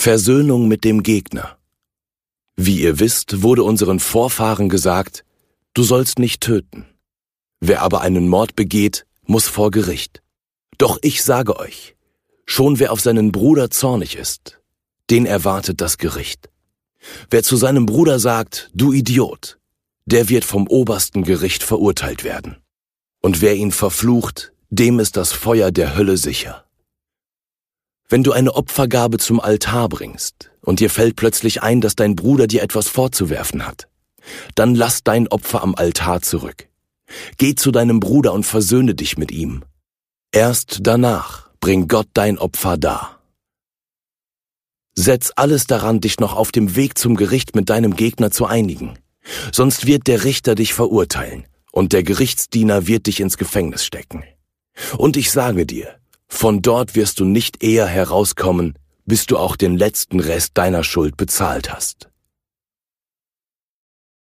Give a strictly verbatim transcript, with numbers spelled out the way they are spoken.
Versöhnung mit dem Gegner. Wie ihr wisst, wurde unseren Vorfahren gesagt, du sollst nicht töten. Wer aber einen Mord begeht, muss vor Gericht. Doch ich sage euch, schon wer auf seinen Bruder zornig ist, den erwartet das Gericht. Wer zu seinem Bruder sagt, du Idiot, der wird vom obersten Gericht verurteilt werden. Und wer ihn verflucht, dem ist das Feuer der Hölle sicher. Wenn du eine Opfergabe zum Altar bringst und dir fällt plötzlich ein, dass dein Bruder dir etwas vorzuwerfen hat, dann lass dein Opfer am Altar zurück. Geh zu deinem Bruder und versöhne dich mit ihm. Erst danach bring Gott dein Opfer dar. Setz alles daran, dich noch auf dem Weg zum Gericht mit deinem Gegner zu einigen. Sonst wird der Richter dich verurteilen und der Gerichtsdiener wird dich ins Gefängnis stecken. Und ich sage dir, von dort wirst du nicht eher herauskommen, bis du auch den letzten Rest deiner Schuld bezahlt hast.